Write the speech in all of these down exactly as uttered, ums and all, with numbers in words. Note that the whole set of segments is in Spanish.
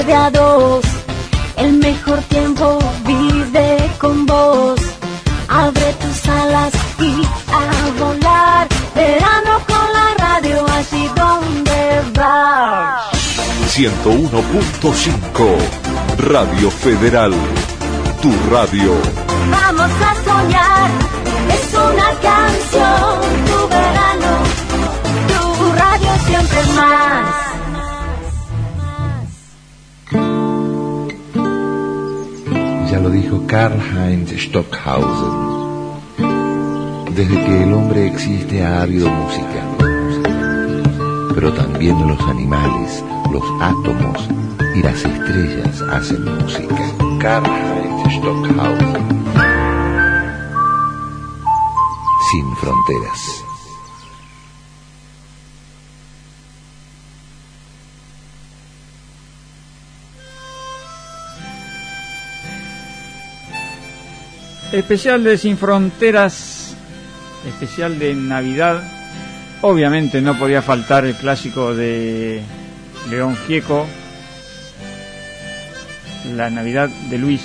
de a dos. El mejor tiempo vive con vos. Abre tus alas y a volar. Verano con la radio, allí donde vas. ciento uno punto cinco Radio Federal, tu radio. Vamos a soñar, es una canción, tu verano, tu radio siempre más. Ya lo dijo Karl-Heinz Stockhausen. Desde que el hombre existe ha habido música, pero también los animales, los átomos y las estrellas hacen música. Karl-Heinz Stockhausen. Sin fronteras. Especial de Sin Fronteras, especial de Navidad. Obviamente no podía faltar el clásico de León Gieco, La Navidad de Luis.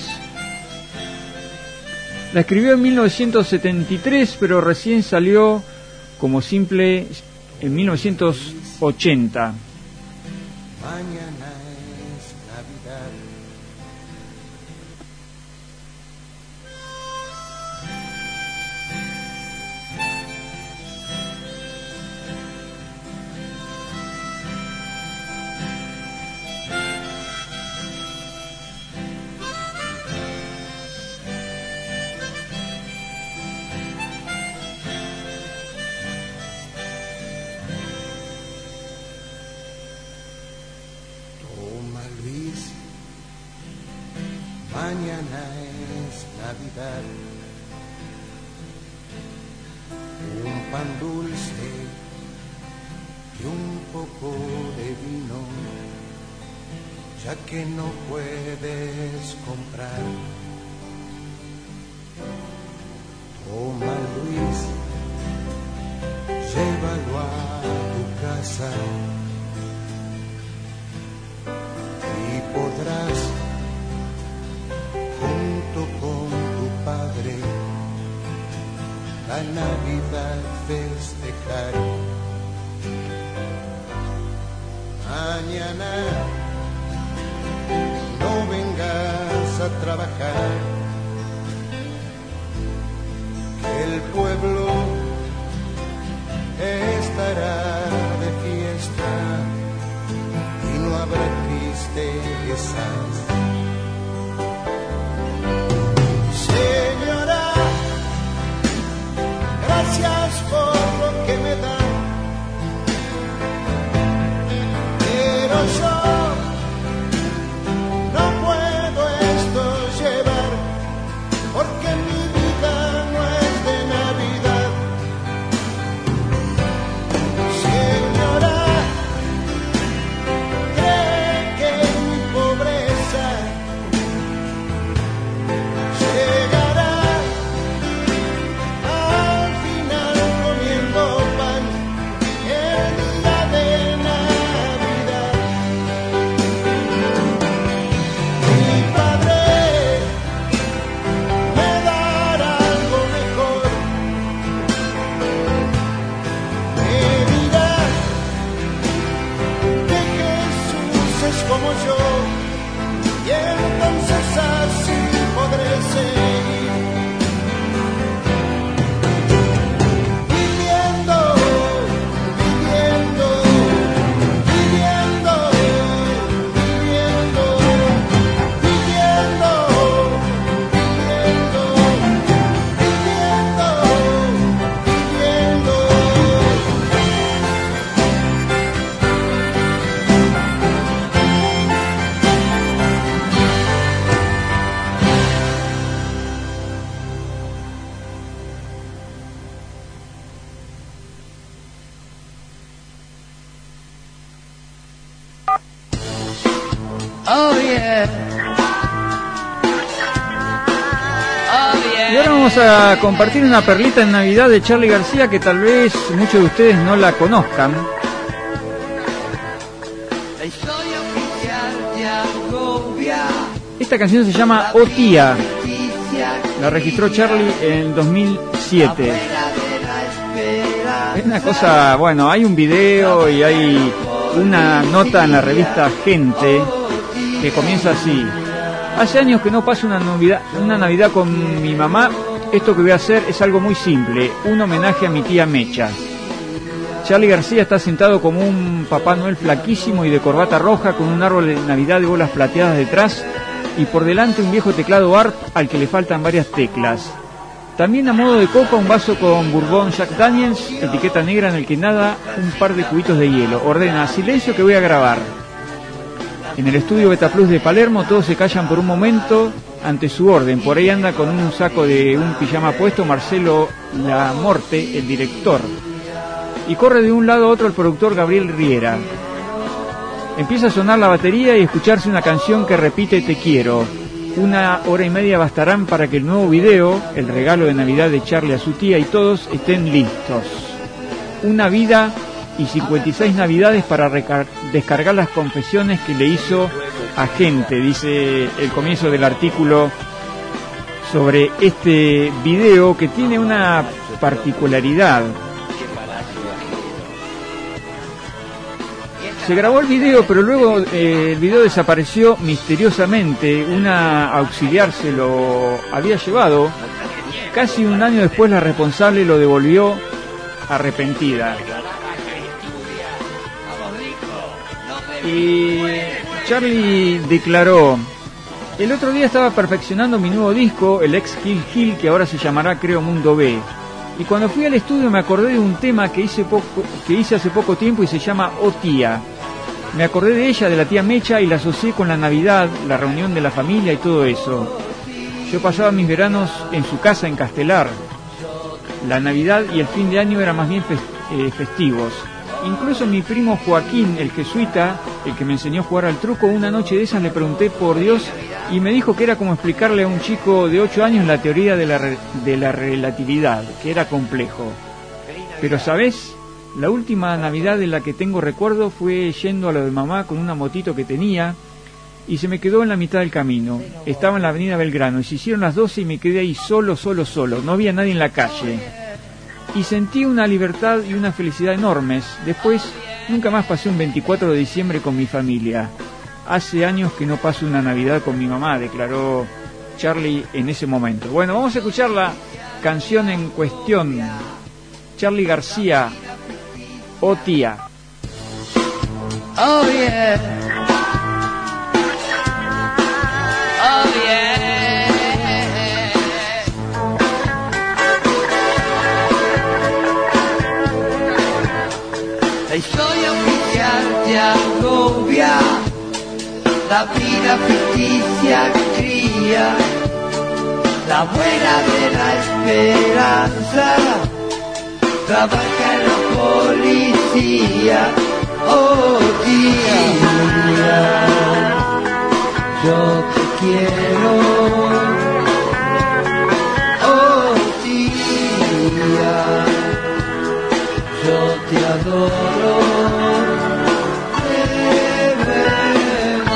La escribió en mil novecientos setenta y tres, pero recién salió como simple en mil novecientos ochenta. Mañana es Navidad. Mañana es Navidad. Un pan dulce y un poco de vino, ya que no puedes comprar. Toma, Luis, llévalo a tu casa y podrás, junto con tu padre, la Navidad festejar. Mañana no vengas a trabajar, que el pueblo estará de fiesta y no habrá tristezas. Señora, gracias por lo que me dan, pero yo no puedo esto llevar, porque mi vida no es de Navidad. Señora, cree que mi pobreza llegará al final comiendo pan el día de Navidad. Mi padre me dará algo mejor, me dirá que Jesús es como yo, y entonces así podré seguir viviendo, viviendo, viviendo, viviendo, viviendo, viviendo, viviendo, Oh yeah. Oh yeah. Y ahora vamos a compartir una perlita en Navidad de Charly García que tal vez muchos de ustedes no la conozcan. La historia oficial de algo Esta canción se llama Oh Tía. La registró Charlie en el dos mil siete. Es una cosa, bueno, hay un video y hay una nota en la revista Gente que comienza así: hace años que no paso una Navidad, una Navidad con mi mamá. Esto que voy a hacer es algo muy simple, un homenaje a mi tía Mecha. Charly García está sentado como un Papá Noel flaquísimo y de corbata roja, con un árbol de Navidad de bolas plateadas detrás y por delante un viejo teclado A R P al que le faltan varias teclas. También a modo de copa un vaso con Bourbon Jack Daniels, etiqueta negra en el que nada un par de cubitos de hielo. Ordena: silencio que voy a grabar. En el estudio Beta Plus de Palermo todos se callan por un momento ante su orden. Por ahí anda con un saco de un pijama puesto Marcelo Lamorte, el director. Y corre de un lado a otro el productor Gabriel Riera. Empieza a sonar la batería y escucharse una canción que repite Te quiero. Una hora y media bastarán para que el nuevo video, el regalo de Navidad de Charly a su tía y todos, estén listos. Una vida y cincuenta y seis navidades para recar- descargar las confesiones que le hizo a Gente, dice el comienzo del artículo sobre este video, que tiene una particularidad. Se grabó el video, pero luego eh, el video desapareció misteriosamente. Una auxiliar se lo había llevado. Casi un año después la responsable lo devolvió arrepentida. Y Charly declaró: el otro día estaba perfeccionando mi nuevo disco, el ex Kill Kill, que ahora se llamará Creo Mundo B. Y cuando fui al estudio me acordé de un tema que hice, poco, que hice hace poco tiempo y se llama Oh Tía. Me acordé de ella, de la tía Mecha, y la asocié con la Navidad, la reunión de la familia y todo eso. Yo pasaba mis veranos en su casa en Castelar. La Navidad y el fin de año eran más bien fest- eh, festivos. Incluso mi primo Joaquín, el jesuita, el que me enseñó a jugar al truco, una noche de esas le pregunté por Dios y me dijo que era como explicarle a un chico de ocho años la teoría de la, re- de la relatividad, que era complejo. Pero ¿sabés? La última Navidad de la que tengo recuerdo fue yendo a lo de mamá con una motito que tenía y se me quedó en la mitad del camino. Estaba en la avenida Belgrano y se hicieron las doce y me quedé ahí solo, solo, solo. No había nadie en la calle. Y sentí una libertad y una felicidad enormes. Después, nunca más pasé un veinticuatro de diciembre con mi familia. Hace años que no paso una Navidad con mi mamá, declaró Charly en ese momento. Bueno, vamos a escuchar la canción en cuestión. Charly García, Oh Tía. Oh yeah. Oh yeah. La historia oficial te agobia, la vida ficticia cría, la buena de la esperanza trabaja en la policía. Oh tía, yo te quiero. Oh tía, yo te adoro. De verdad.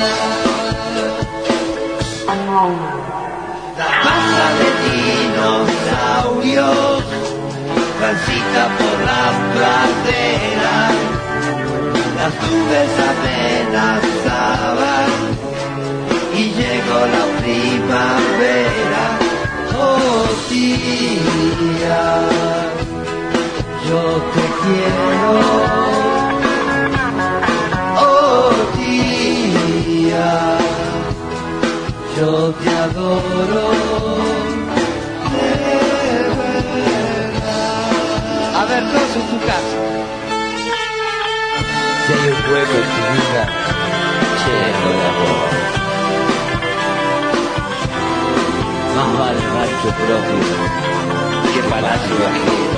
La masa de dinosaurios transita por las praderas, las nubes amenazaban y llegó la primavera. Oh tía, yo te quiero. Oh tía, yo te adoro. A ver, todos en tu casa. Si hay un pueblo en tu vida lleno de amor, más vale rancho propio que palacio ajeno.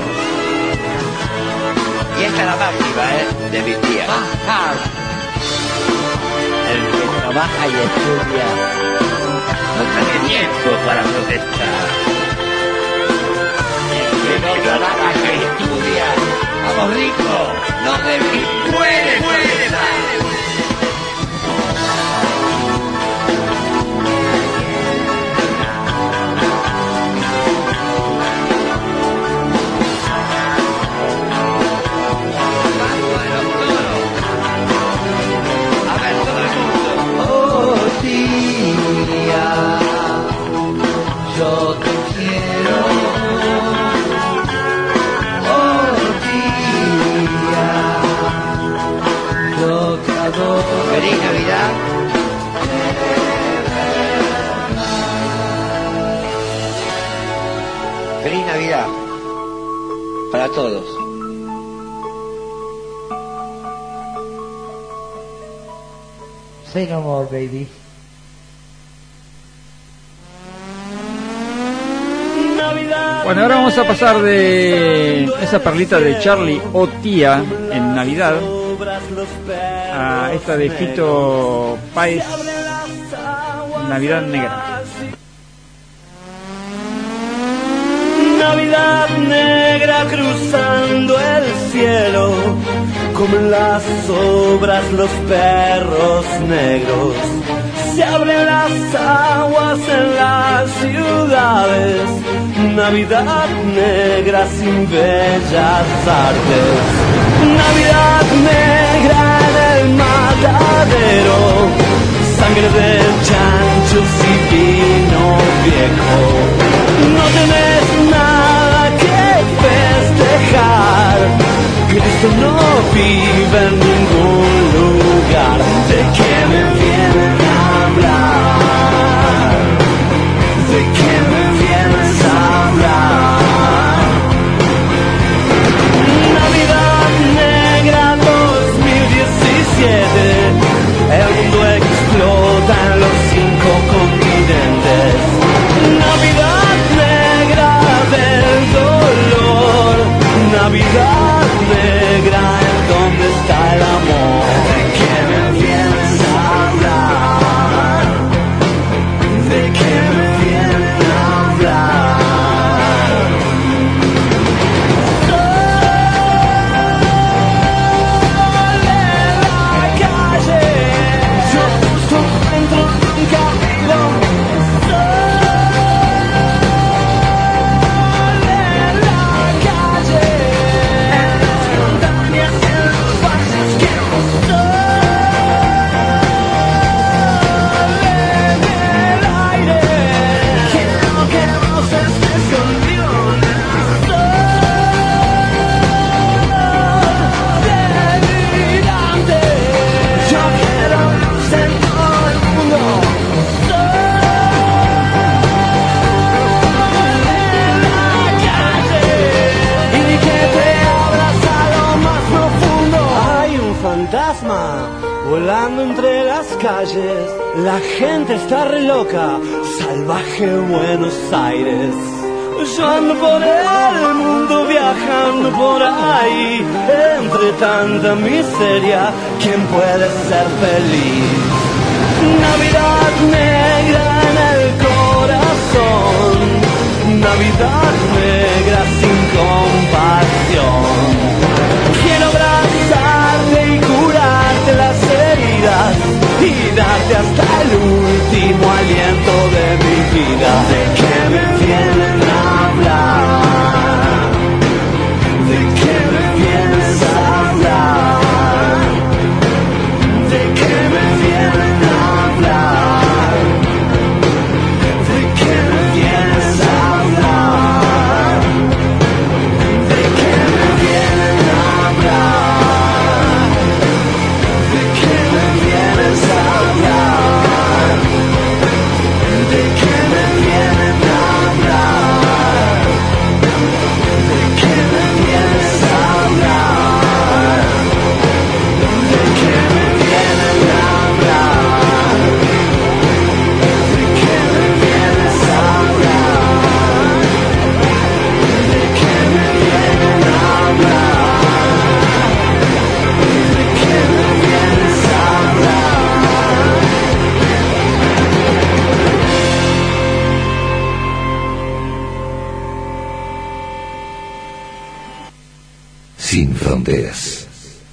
Y esta es la máxima, ¿eh? De mi tía. Ajá. El que trabaja y estudia No tiene tiempo para protestar. El que no trabaja y estudia, vamos ricos, no debe puede, puede. Say no more, baby. Bueno, ahora vamos a pasar de esa perlita de Charlie o Tía en Navidad a esta de Fito Páez, Navidad Negra. Navidad negra cruzando el cielo, como en las obras los perros negros. Se abren las aguas en las ciudades, Navidad negra sin bellas artes. Navidad negra en el matadero, sangre de chanchos y vino viejo. No tenés nada que festejar, Cristo no vive en ningún lugar. ¿De qué me vienen a hablar? ¿De qué me vienes a hablar? Navidad negra dos mil diecisiete, el mundo explota en los cinco continentes. Navidad negra del dolor, Navidad negra en donde está el amor. ¿De qué me vienes a hablar? ¿De qué me vienes a hablar? Sol en la calle, yo justo entro en un camino. Volando entre las calles, la gente está re loca, salvaje Buenos Aires. Yo ando por el mundo viajando por ahí, entre tanta miseria, ¿quién puede ser feliz? Navidad negra en el corazón, Navidad negra sin compasión. Quiero abrazarte y curarte las heridas y darte hasta el último aliento de mi vida. ¿De qué me vienen a hablar? ¿De qué me vienes a hablar? ¿De qué me vienen a hablar? ¿De qué me vienes a hablar? ¿De qué me vienen a hablar? ¿De qué me vienes a hablar? ¿De qué me vienen a hablar? ¿De qué me vienes a hablar? ¿De qué me vienen a hablar? ¿De qué me vienes a hablar? ¿De qué me vienen a hablar? ¿De qué me vienes a hablar? Sin fronteras.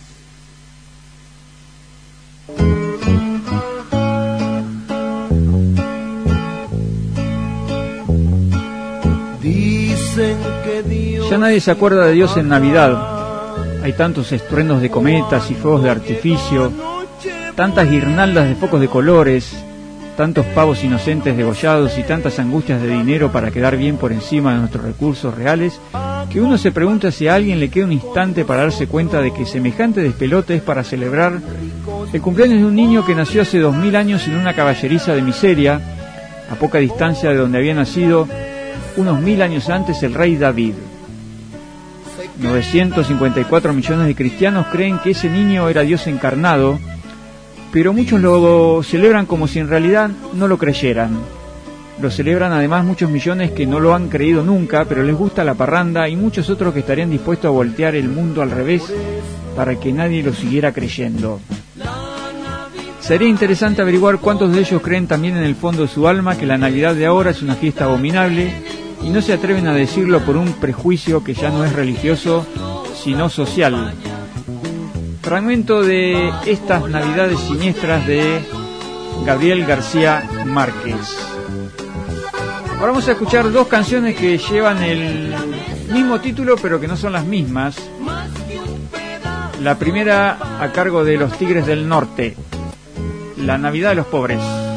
Dicen que Dios Ya nadie se acuerda de Dios en Navidad. Hay tantos estruendos de cometas y fuegos de artificio, tantas guirnaldas de focos de colores, tantos pavos inocentes degollados y tantas angustias de dinero para quedar bien por encima de nuestros recursos reales, que uno se pregunta si a alguien le queda un instante para darse cuenta de que semejante despelote es para celebrar el cumpleaños de un niño que nació hace dos mil años en una caballeriza de miseria, a poca distancia de donde había nacido unos mil años antes el rey David. novecientos cincuenta y cuatro millones de cristianos creen que ese niño era Dios encarnado, pero muchos lo celebran como si en realidad no lo creyeran. Lo celebran además muchos millones que no lo han creído nunca, pero les gusta la parranda, y muchos otros que estarían dispuestos a voltear el mundo al revés para que nadie lo siguiera creyendo. Sería interesante averiguar cuántos de ellos creen también en el fondo de su alma que la Navidad de ahora es una fiesta abominable y no se atreven a decirlo por un prejuicio que ya no es religioso, sino social. Fragmento de estas Navidades siniestras de Gabriel García Márquez. Ahora vamos a escuchar dos canciones que llevan el mismo título pero que no son las mismas. La primera a cargo de Los Tigres del Norte, La Navidad de los Pobres.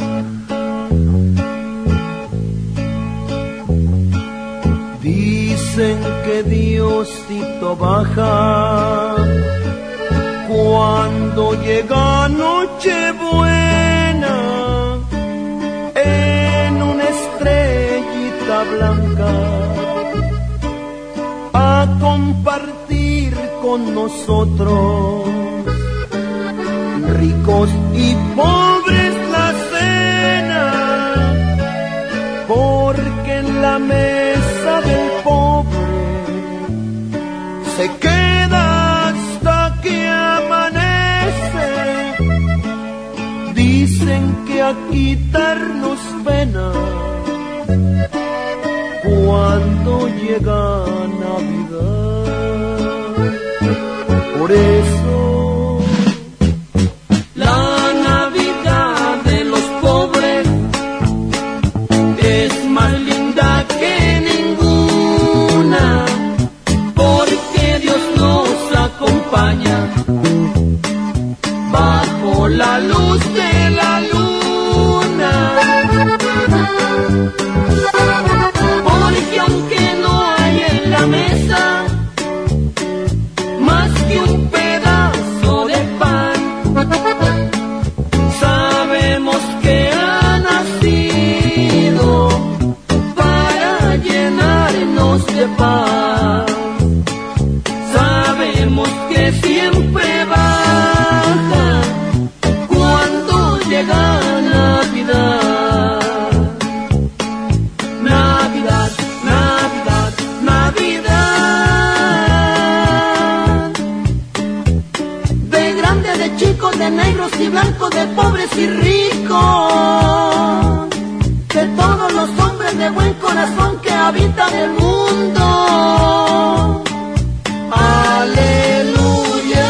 Dicen que Diosito baja cuando llega Nochebuena en una estrellita blanca a compartir con nosotros, ricos y pobres, la cena, porque en la mesa del pobre se queda hasta que amanece. Dicen que a quitarnos pena cuando llega Navidad. Por eso la Navidad de los pobres es más linda que ninguna, porque Dios nos acompaña bajo la luz de la luna. Porque aunque no hay en la mesa más que un pedazo de pan, sabemos que ha nacido para llenarnos de paz. Sabemos que siempre baja cuando llega Navidad. Navidad, Navidad, Navidad. De grande, de chico, de negros y blancos, de pobres y ricos, de todos los hombres de buen corazón que habitan el mundo. Aleluya.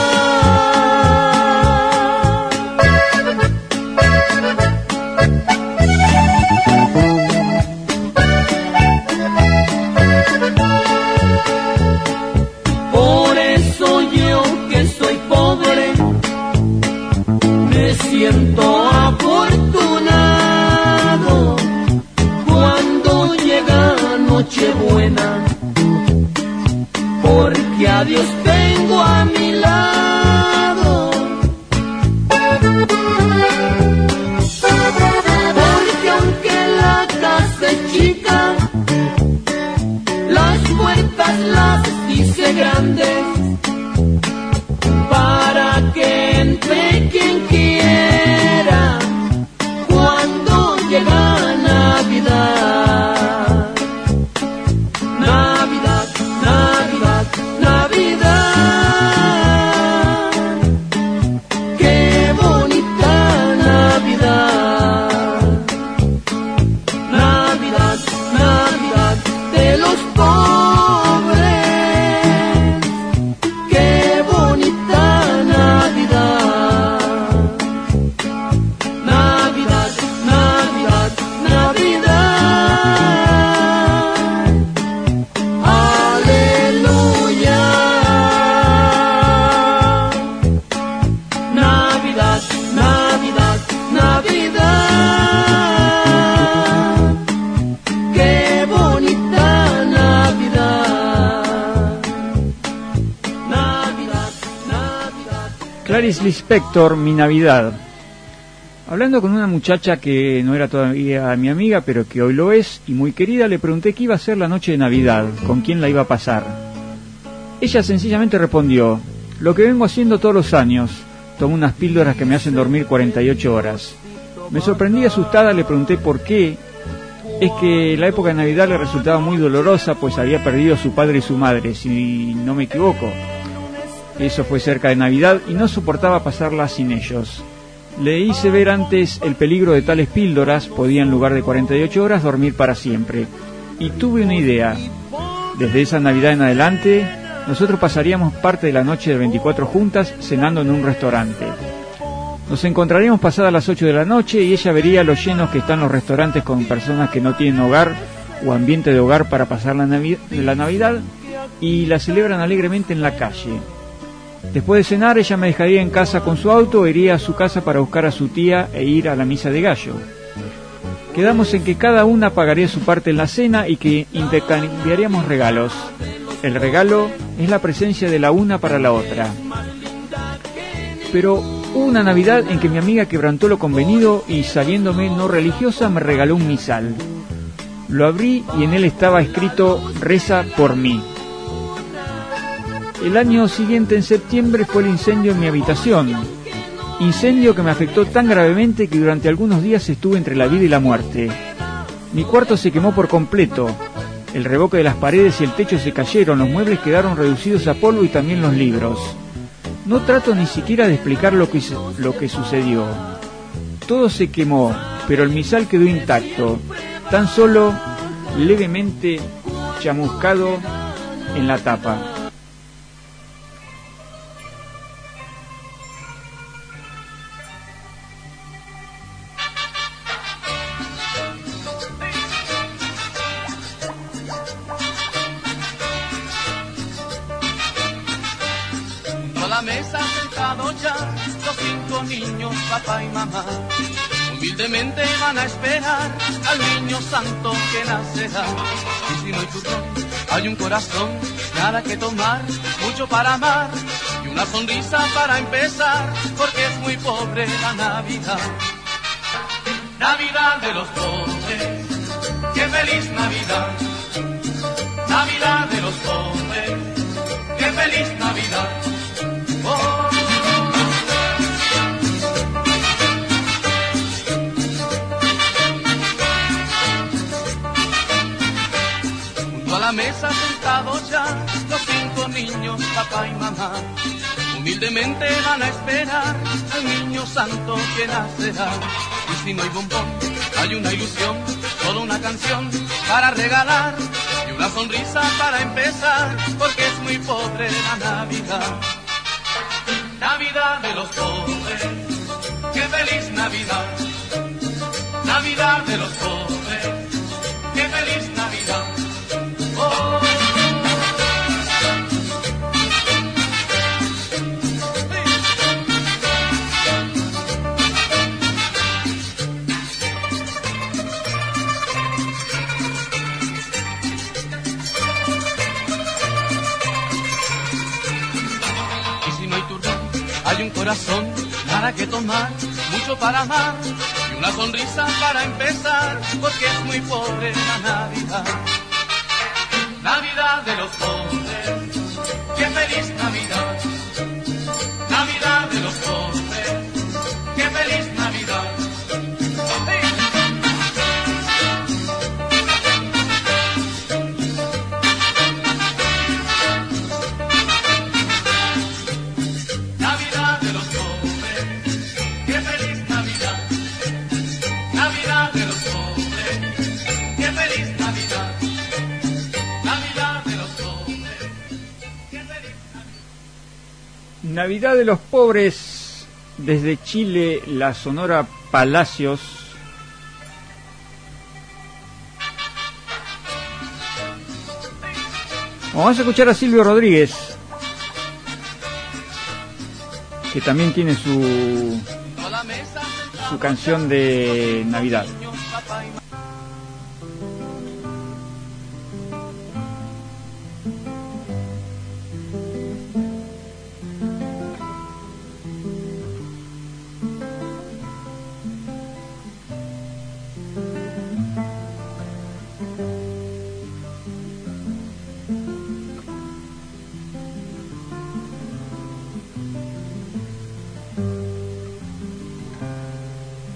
Por eso yo, que soy pobre, me siento afortunado cuando llega Nochebuena, porque a Dios tengo a mi lado. Porque aunque la casa es chica, las puertas las hice grandes para que entre quien quiera cuando llega Navidad. Navidad, Navidad, Navidad. Qué bonita Navidad. Navidad, Navidad de los pobres. Qué bonita Navidad. Navidad, Navidad, Navidad. Aleluya. Navidad, Navidad, Navidad. Qué bonita Navidad. Navidad, Navidad. Clarice Lispector, Mi Navidad. Hablando con una muchacha que no era todavía mi amiga, pero que hoy lo es, y muy querida, le pregunté qué iba a ser la noche de Navidad, con quién la iba a pasar. Ella sencillamente respondió: lo que vengo haciendo todos los años, tomo unas píldoras que me hacen dormir cuarenta y ocho horas. Me sorprendí asustada, le pregunté por qué. Es que la época de Navidad le resultaba muy dolorosa, pues había perdido a su padre y su madre, si no me equivoco. Eso fue cerca de Navidad y no soportaba pasarla sin ellos. Le hice ver antes el peligro de tales píldoras, podía en lugar de cuarenta y ocho horas dormir para siempre. Y tuve una idea. Desde esa Navidad en adelante, nosotros pasaríamos parte de la noche del veinticuatro juntas cenando en un restaurante. Nos encontraríamos pasadas las ocho de la noche y ella vería lo llenos que están los restaurantes con personas que no tienen hogar o ambiente de hogar para pasar la, Navi- la Navidad y la celebran alegremente en la calle. Después de cenar, ella me dejaría en casa con su auto o iría a su casa para buscar a su tía e ir a la misa de gallo. Quedamos en que cada una pagaría su parte en la cena y que intercambiaríamos regalos. El regalo es la presencia de la una para la otra. Pero hubo una Navidad en que mi amiga quebrantó lo convenido y, saliéndome no religiosa, me regaló un misal. Lo abrí y en él estaba escrito: reza por mí. El año siguiente, en septiembre, fue el incendio en mi habitación. Incendio que me afectó tan gravemente que durante algunos días estuve entre la vida y la muerte. Mi cuarto se quemó por completo. El revoque de las paredes y el techo se cayeron, los muebles quedaron reducidos a polvo y también los libros. No trato ni siquiera de explicar lo que, lo que sucedió. Todo se quemó, pero el misal quedó intacto, tan solo levemente chamuscado en la tapa. La mesa sentados ya los cinco niños, papá y mamá, humildemente van a esperar al niño santo que nacerá. Y si no hay turrón, hay un corazón, nada que tomar, mucho para amar y una sonrisa para empezar, porque es muy pobre la Navidad. Navidad de los pobres, qué feliz Navidad. Navidad de los pobres, qué feliz Navidad. Oh. Junto a la mesa sentados ya los cinco niños, papá y mamá, humildemente van a esperar al niño santo que nacerá. Y si no hay bombón, hay una ilusión, toda una canción para regalar y una sonrisa para empezar, porque es muy pobre la Navidad. Navidad de los pobres, qué feliz Navidad. Navidad de los pobres, qué feliz Navidad. Oh. Hay un corazón, nada que tomar, mucho para amar y una sonrisa para empezar, porque es muy pobre la Navidad. Navidad de los pobres, qué feliz Navidad. Navidad de los pobres, qué feliz Navidad. Navidad de los pobres, desde Chile, la Sonora Palacios. Vamos a escuchar a Silvio Rodríguez, que también tiene su, su canción de Navidad.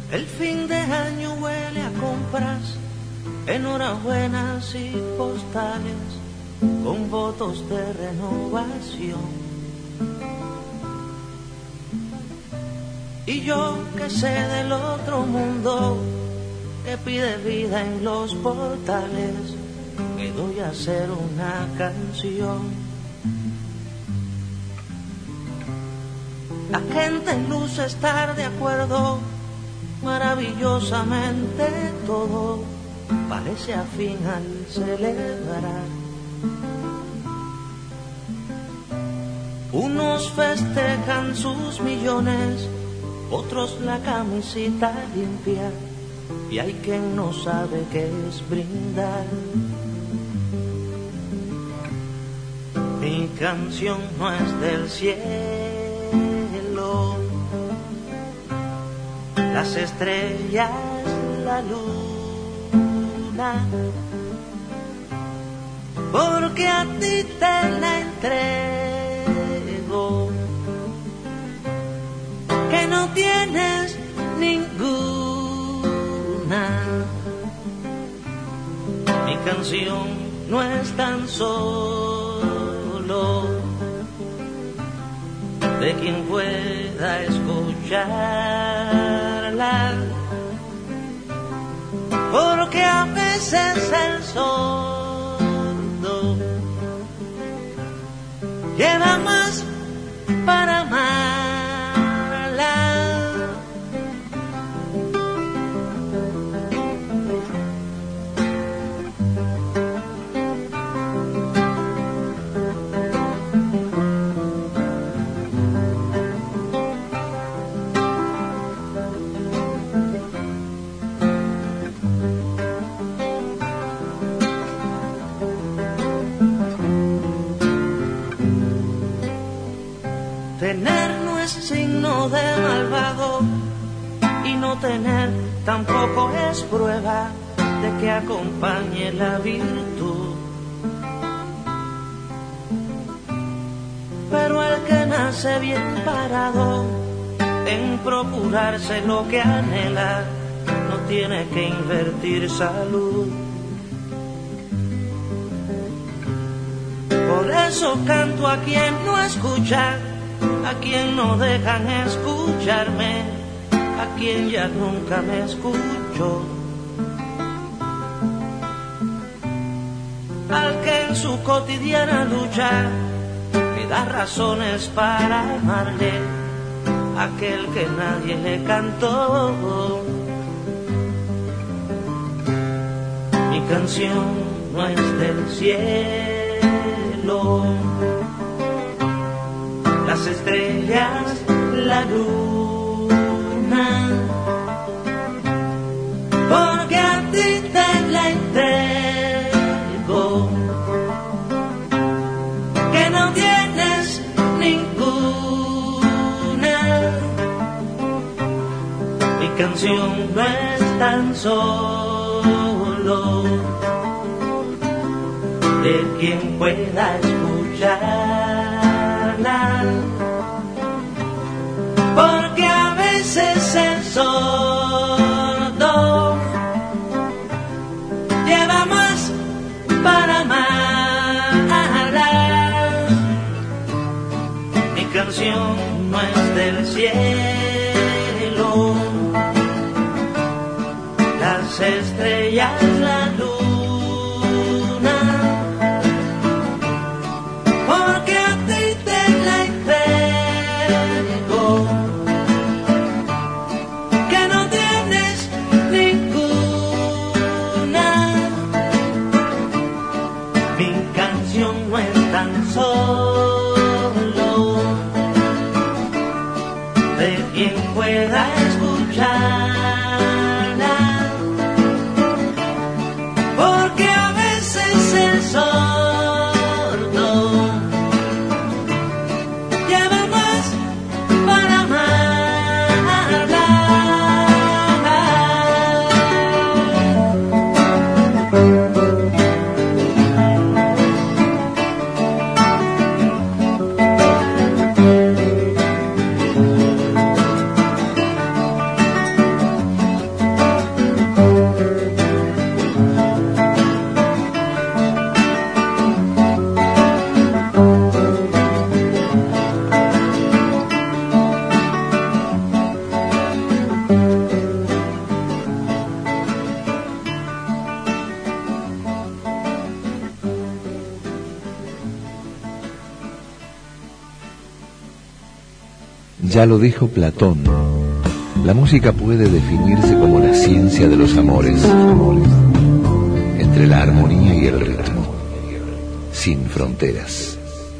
El fin de año huele a compras, enhorabuenas y postales con votos de renovación. Y yo que sé del otro mundo que pide vida en los portales, me doy a hacer una canción. La gente luce estar de acuerdo, maravillosamente todo parece afín al celebrar. Unos festejan sus millones, otros la camisita limpia, y hay quien no sabe qué es brindar. Mi canción no es del cielo, las estrellas, la luna, porque a ti te la entrego, que no tienes ninguna. Mi canción no es tan solo de quien pueda escucharla, porque a veces el sordo lleva más para amarla. Tener no es signo de malvado, y no tener tampoco es prueba de que acompañe la virtud. Pero el que nace bien parado en procurarse lo que anhela, no tiene que invertir salud. Por eso canto a quien no escucha, a quien no dejan escucharme, a quien ya nunca me escucho, al que en su cotidiana lucha me da razones para amarle, aquel que nadie le cantó. Mi canción no es del cielo, las estrellas, la luna, porque a ti te la entrego, que no tienes ninguna. Mi canción no es tan solo de quien pueda escucharla, porque a veces el sordo lleva más para amarla. Mi canción no es del cielo, las estrellas, la luna, porque a ti te la entrego, que no tienes ninguna. Mi canción no es tan solo de quien pueda escucharla, porque a veces el sordo lleva más para amarla. Ya lo dijo Platón, la música puede definirse como la ciencia de los amores, entre la armonía y el ritmo, sin fronteras.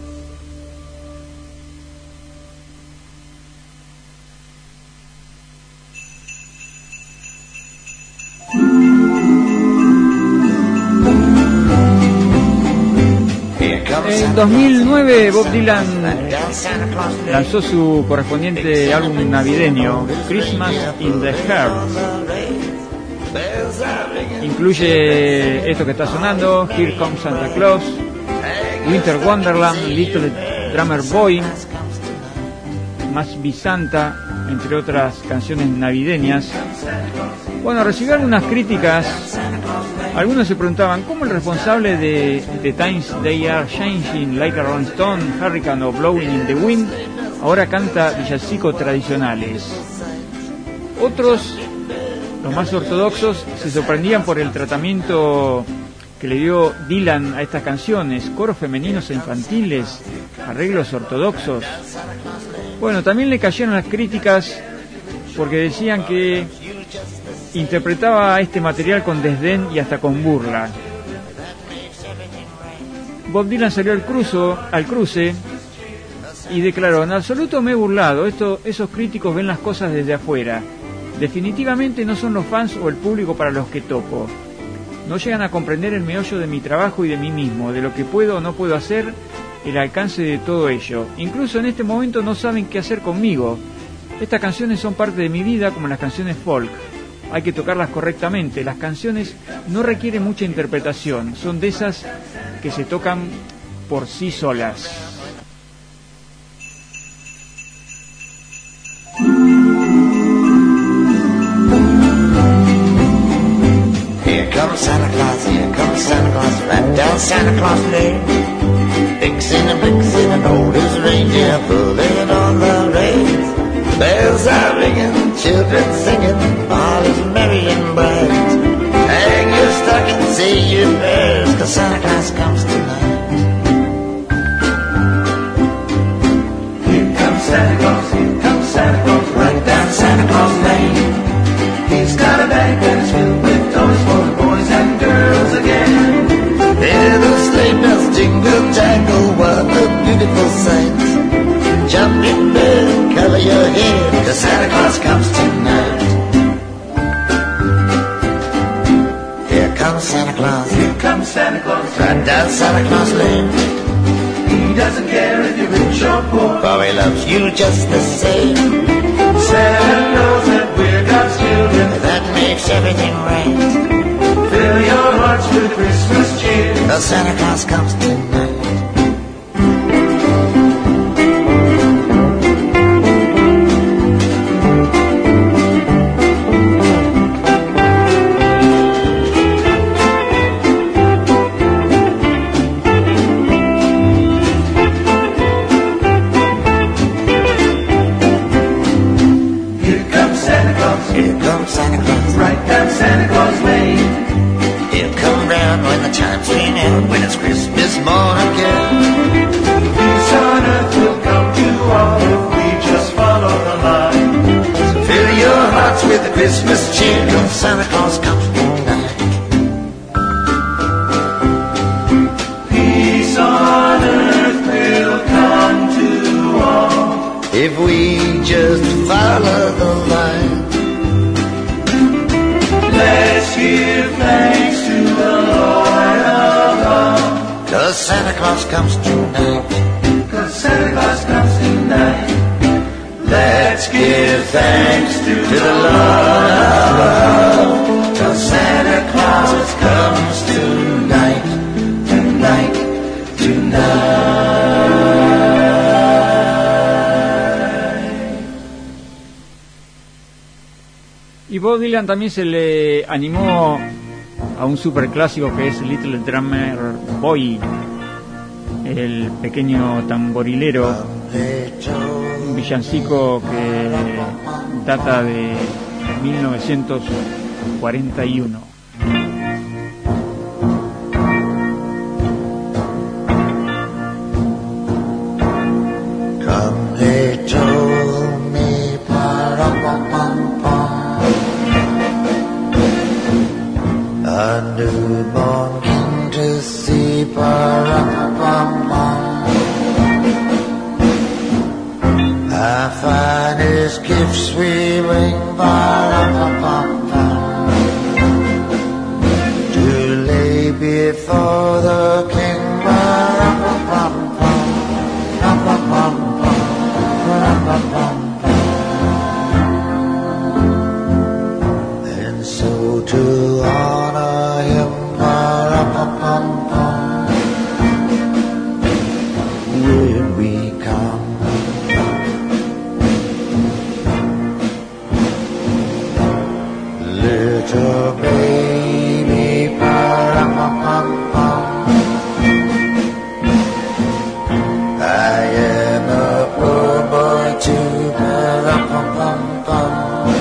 En dos mil nueve Bob Dylan lanzó su correspondiente álbum navideño, Christmas in the Heart. Incluye esto que está sonando, Here Comes Santa Claus, Winter Wonderland, Little Drummer Boy, Must Be Santa, entre otras canciones navideñas. Bueno, recibió algunas críticas. Algunos se preguntaban cómo el responsable de The Times They Are Changing, Like a Rolling Stone, Hurricane o Blowing in the Wind ahora canta villancicos tradicionales. Otros, los más ortodoxos, se sorprendían por el tratamiento que le dio Dylan a estas canciones, coros femeninos e infantiles, arreglos ortodoxos. Bueno, también le cayeron las críticas porque decían que interpretaba este material con desdén y hasta con burla. Bob Dylan salió al, cruzo, al cruce y declaró: en absoluto me he burlado, esto, esos críticos ven las cosas desde afuera. Definitivamente no son los fans o el público para los que toco. No llegan a comprender el meollo de mi trabajo y de mí mismo, de lo que puedo o no puedo hacer, el alcance de todo ello. Incluso en este momento no saben qué hacer conmigo. Estas canciones son parte de mi vida como las canciones folk. Hay que tocarlas correctamente. Las canciones no requieren mucha interpretación, son de esas que se tocan por sí solas. Here comes Santa Claus, here comes Santa Claus, right down Santa Claus Lane. Vixen and Blitzen and old as a reindeer pulling on the reins. Bells are ringing, children singing, all is merry and bright. Hang your stocking, say your prayers, 'cause Santa Claus comes tonight. Here comes Santa Claus, here comes Santa Claus, right down Santa Claus Lane. He's got a bag that is filled with toys for the boys and girls again. Hear the sleigh bells jingle jangle, what a beautiful sight. Jump in bed, color your hair, 'cause Santa Claus comes tonight. Here comes Santa Claus, here comes Santa Claus, right down Santa Claus Lane. He doesn't care if you're rich or poor, for he loves you just the same. Santa knows that we're God's children, that makes everything right. Fill your hearts with Christmas cheer, 'cause Santa Claus comes tonight. Santa Claus, right down Santa Claus Lane. He'll come round when the chimes ring out, when it's Christmas morning again. Peace on earth will come to all if we just follow the line. So fill your hearts with the Christmas cheer, 'cause Santa Claus comes tonight. Peace on earth will come to all if we just follow the line. Let's give thanks to the Lord of all, 'cause Santa Claus comes tonight. 'Cause Santa Claus comes tonight. Let's give thanks to the Lord of all, 'cause Santa Claus comes tonight, tonight, tonight. Y Bob Dylan también se le animó a un superclásico que es Little Drummer Boy, el pequeño tamborilero, un villancico que data de mil novecientos cuarenta y uno. Come little Our finest gifts we bring, ba-ram-pam-pam-pam, to lay before the King, ba-ram-pam-pam-pam, ram-pam-pam-pam, ram-pam-pam-pam. And so to honor him, ba-ram-pam-pam-pam, when we come. Little baby, pa-ram-pam-pam, I am a poor boy too, pa-ram-pam-pam-pam.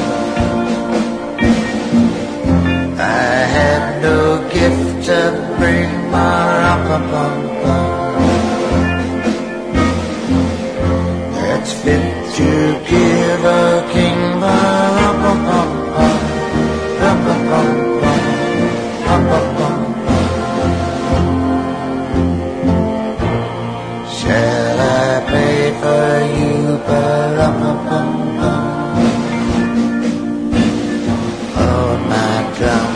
I have no gift to bring, pa-ram-pam-pam-pam, that's fit to give a king, pa-ram-pam-pam. Shall I play for you, ba-rum-pum-pum, hold my drum.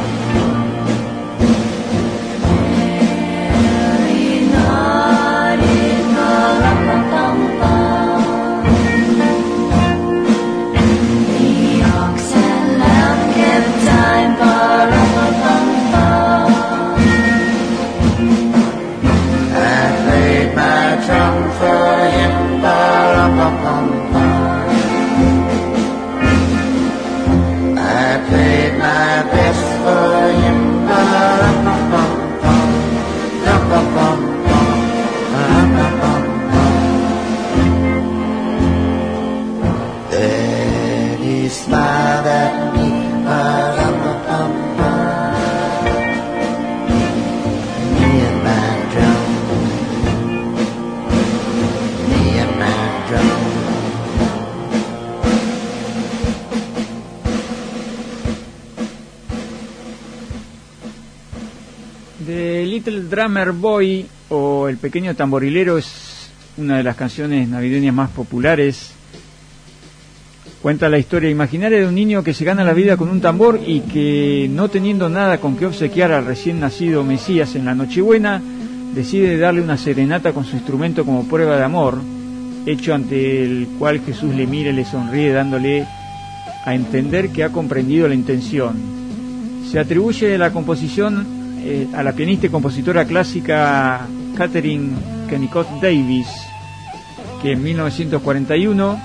Little Drummer Boy o El Pequeño Tamborilero es una de las canciones navideñas más populares. Cuenta la historia imaginaria de un niño que se gana la vida con un tambor y que, no teniendo nada con que obsequiar al recién nacido Mesías en la Nochebuena, decide darle una serenata con su instrumento como prueba de amor, hecho ante el cual Jesús le mira y le sonríe, dándole a entender que ha comprendido la intención. Se atribuye la composición eh, a la pianista y compositora clásica Catherine Kennicott Davis, que en mil novecientos cuarenta y uno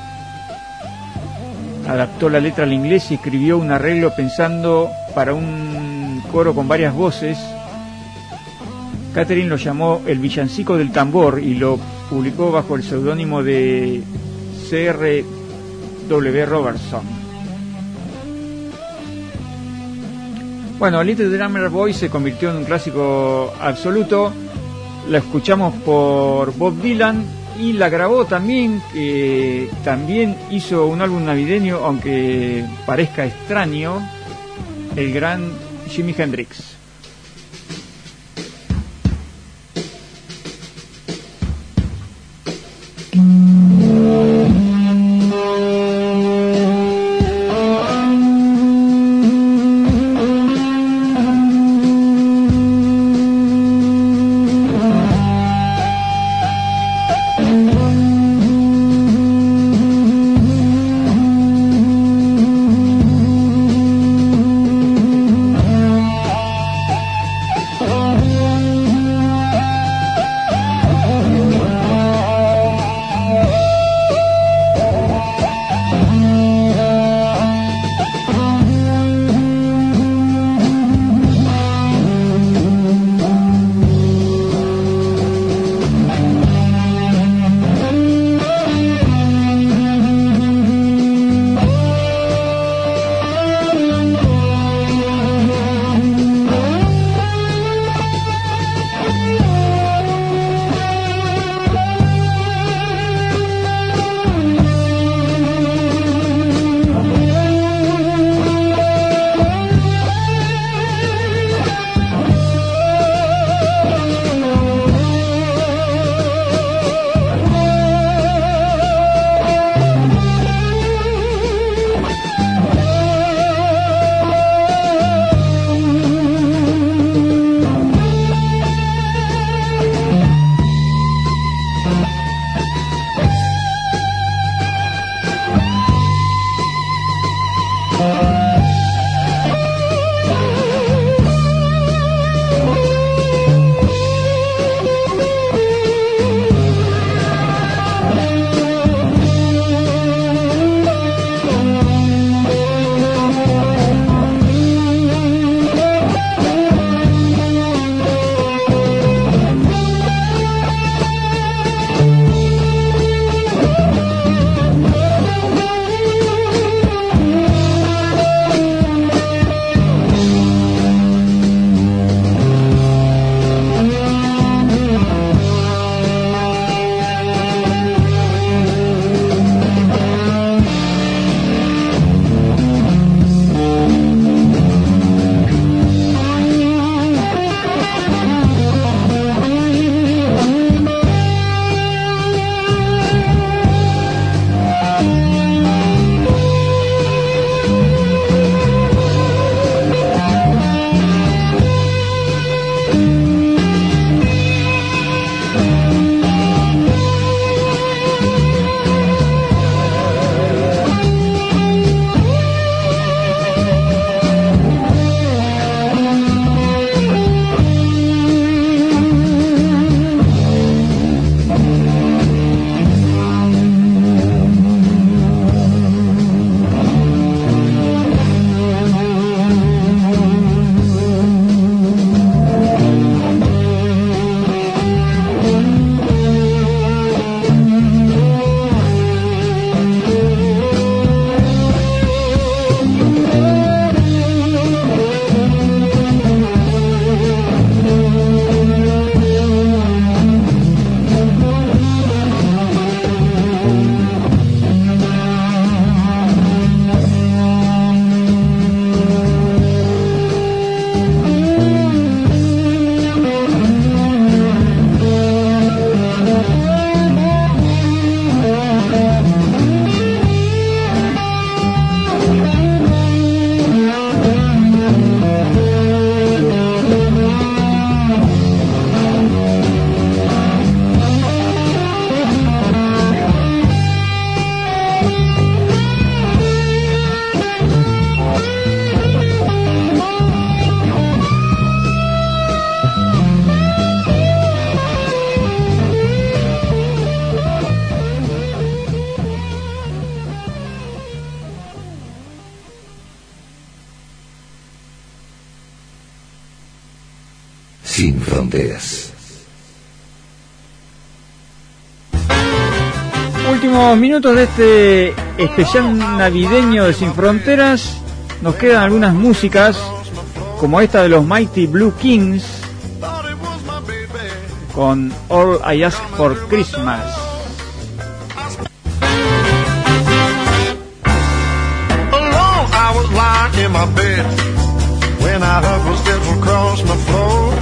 adaptó la letra al inglés y escribió un arreglo pensando para un coro con varias voces. Catherine lo llamó El Villancico del Tambor y lo publicó bajo el seudónimo de C R W Robertson. Bueno, Little Drummer Boy se convirtió en un clásico absoluto. La escuchamos por Bob Dylan y la grabó también, que también hizo un álbum navideño, aunque parezca extraño, el gran Jimi Hendrix. sin fronteras. Últimos minutos de este especial navideño de Sin Fronteras. Nos quedan algunas músicas, como esta de los Mighty Blue Kings, con All I Ask for Christmas. Alone I was lying in my bed when I heard footsteps across my floor.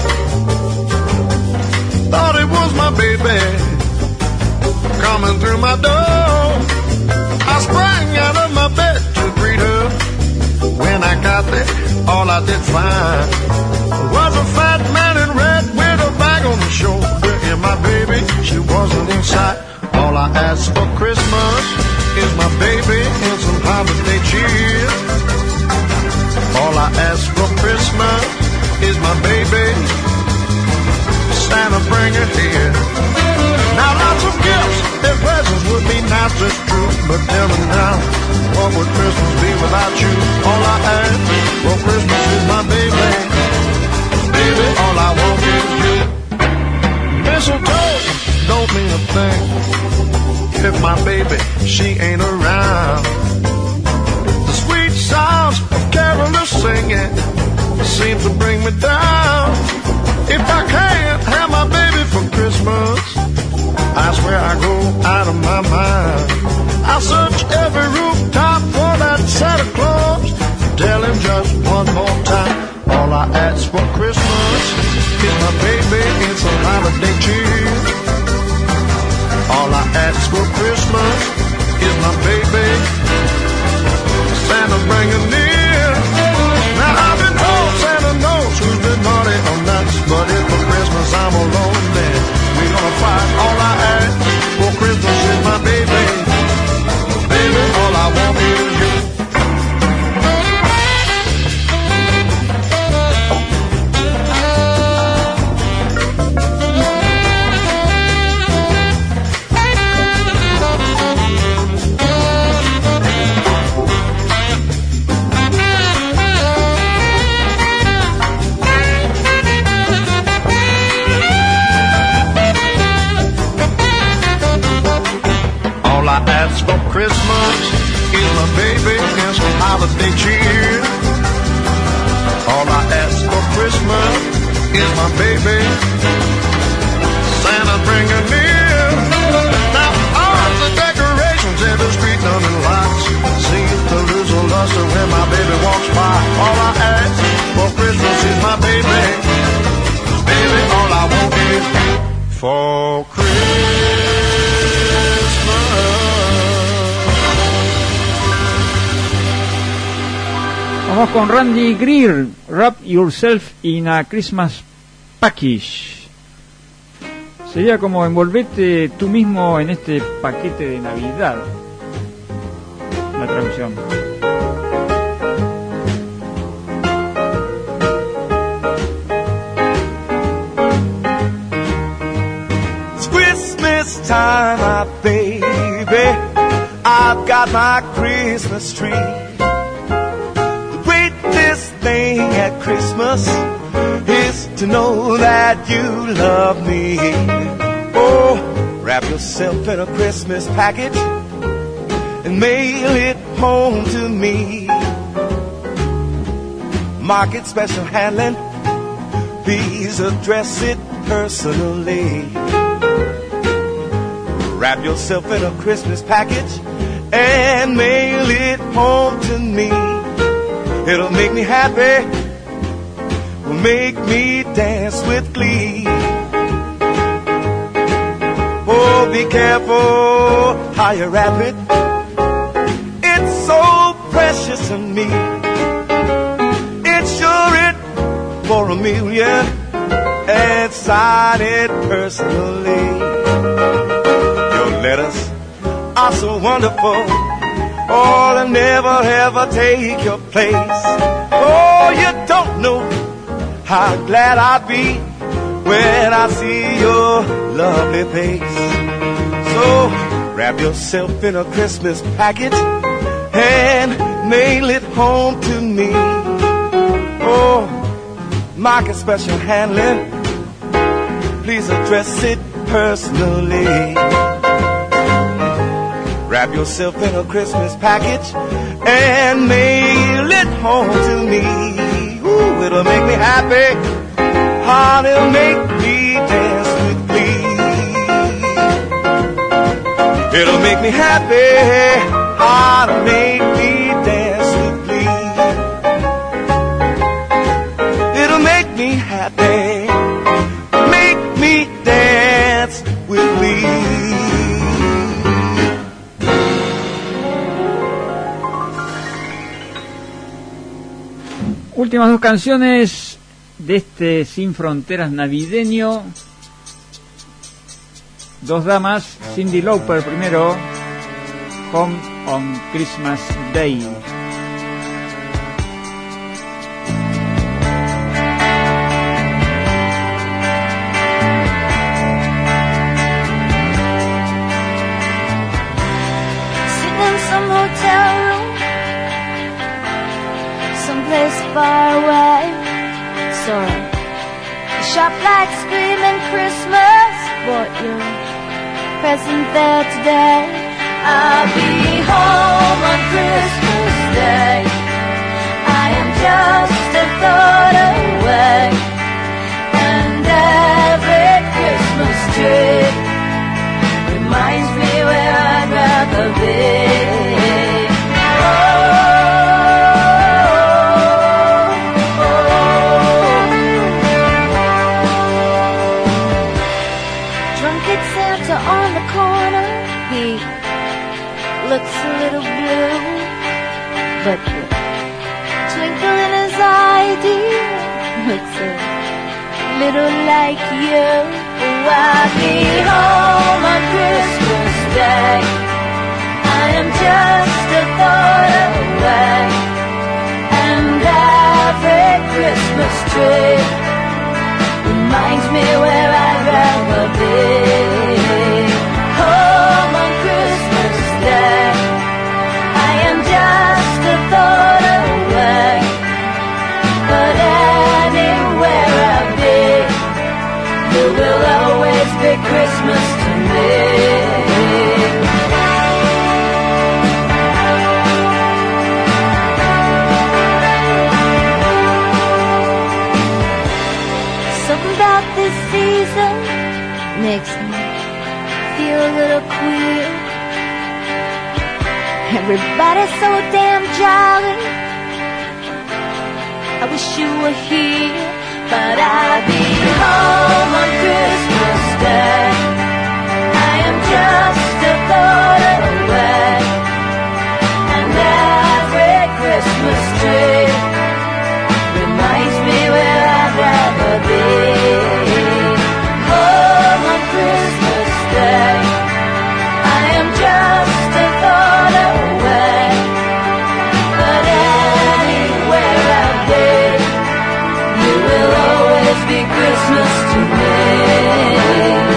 Thought it was my baby coming through my door. I sprang out of my bed to greet her. When I got there, all I did find was a fat man in red with a bag on his shoulder. And my baby, she wasn't in sight. All I asked for Christmas is my baby and some holiday cheer. All I ask for Christmas is my baby. Santa, bring her here. Now lots of gifts and presents would be nice, that's true. But tell me now, what would Christmas be without you? All I ask for Christmas is my baby. Baby, all I want is you. Mistletoe don't mean a thing if my baby, she ain't around. The sweet sounds of carolers singing seem to bring me down. If I can't have my baby for Christmas, I swear I go out of my mind. I search every rooftop for that Santa Claus. Tell him just one more time. All I ask for Christmas is my baby and some holiday cheer. All I ask for Christmas is my baby. Santa, bring her near. Now I've been told Santa knows who's been naughty or nuts. But if for Christmas I'm alone, then we're gonna fight. All I ask for Christmas is my baby. Baby, all I want is you. Ask for Christmas is my baby and some holiday cheer. All I ask for Christmas is my baby. Santa, bring her near. Now all the decorations in the street done in lights seem to lose a luster when my baby walks by. All I ask for Christmas is my baby. Baby, all I want is for Christmas. Vamos con Randy Greer, Wrap Yourself in a Christmas Package. Sería como envolvete tú mismo en este paquete de Navidad. La traducción. It's Christmas time, my baby. I've got my Christmas tree. Thing at Christmas is to know that you love me. Oh, wrap yourself in a Christmas package and mail it home to me. Mark it special handling, please address it personally. Wrap yourself in a Christmas package and mail it home to me. It'll make me happy, will make me dance with glee. Oh, be careful how you wrap it. It's so precious to me. Insure it for a million and sign it personally. Your letters are so wonderful. Oh, they'll never ever take your place. Oh, you don't know how glad I'll be when I see your lovely face. So wrap yourself in a Christmas package and mail it home to me. Oh, mark it special handling, please address it personally. Wrap yourself in a Christmas package and mail it home to me. Ooh, it'll make me happy. Heart, it'll make me dance with glee. It'll make me happy. Heart, it'll make me dance with glee. It'll make me happy. Make me dance with glee. Últimas dos canciones de este Sin Fronteras navideño. Dos damas, Cyndi Lauper primero, Home on Christmas Day. Far away, so the shop lights screaming Christmas, bought your present there today. I'll be home on Christmas Day. I am just a thought away, and every Christmas tree reminds me where I'd rather be. Looks a little blue, but the twinkle in his eye, dear, looks a little like you. Oh, I'll be home on Christmas Day. I am just a thought away, and every Christmas tree reminds me where I'd rather be. Home on Christmas Day. I am just a thought away, but anywhere I'll be, it will always be Christmas to me. Something about this season makes me feel a little queer. Everybody's so damn jolly. I wish you were here, but I'll be home on Christmas Day. I am just a thought away, and every Christmas tree reminds me where I'd rather be. Home on Christmas Day. I am just a thought away, but anywhere I'll be, you will always be Christmas to me.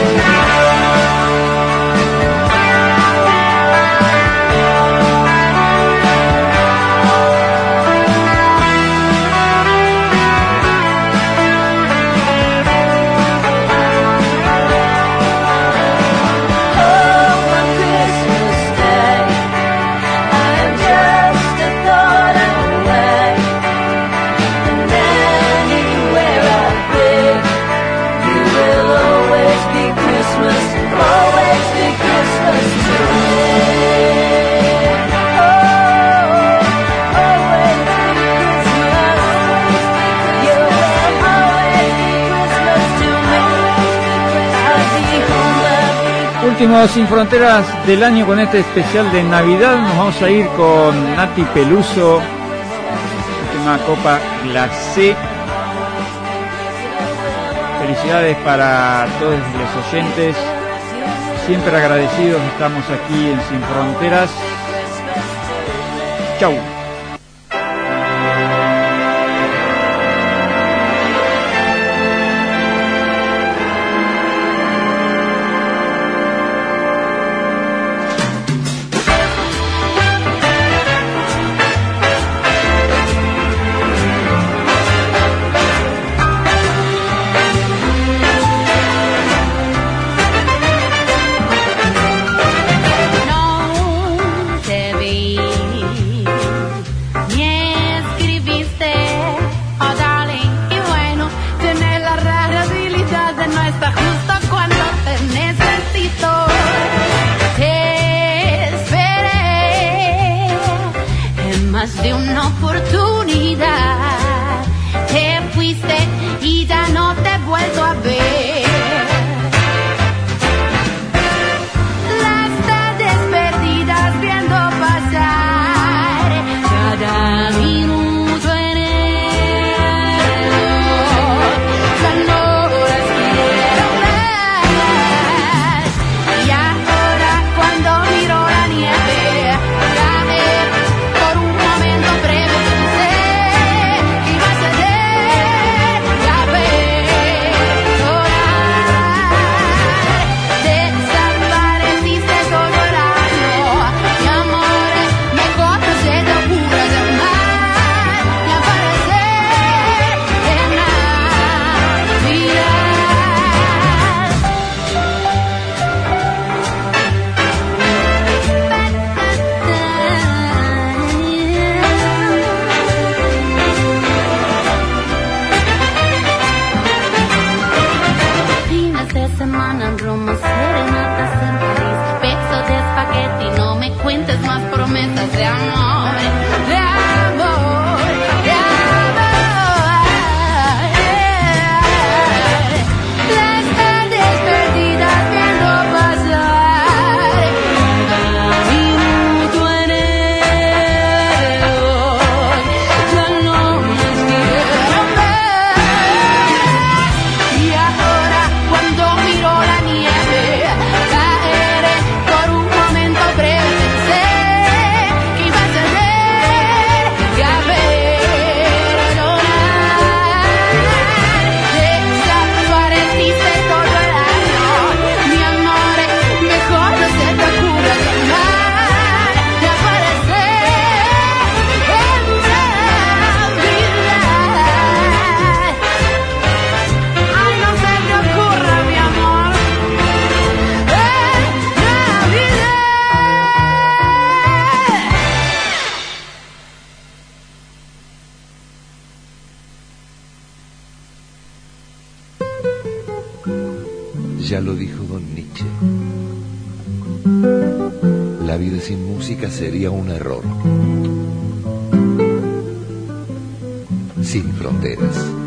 Últimos Sin Fronteras del año con este especial de Navidad. Nos vamos a ir con Nati Peluso, última copa glacé. Felicidades para todos los oyentes, siempre agradecidos, estamos aquí en Sin Fronteras. Chau. más de una oportunidad. Te fuiste y ya no te he vuelto a ver. Las tardes perdidas viendo pasar cada minuto en el reloj. Ya no las quiero ver. Y ahora cuando miro la nieve caer por un momento breve pensé que iba a ceder y a perdonar. Desapareciste todo el año, mi amor, mejor no se te ocurra llamar y aparecer en fines de semana en Roma, serenatas en París, besos de espagueti, no me cuentes más promesas de amor, de amor, de amor. Las tardes perdidas viendo pasar cada minuto en el reloj. Ya no las quiero ver. Y ahora cuando miro la nieve caer por un momento breve pensé que iba a ceder y a perdonar. Desapareciste todo el año, mi amor, mejor no se te ocurra llamar y aparecer en Navidad. Ay, no se te ocurra, mi amor, en Navidad. Ya lo dijo don Nietzsche. La vida sin música sería un error. Sin fronteras.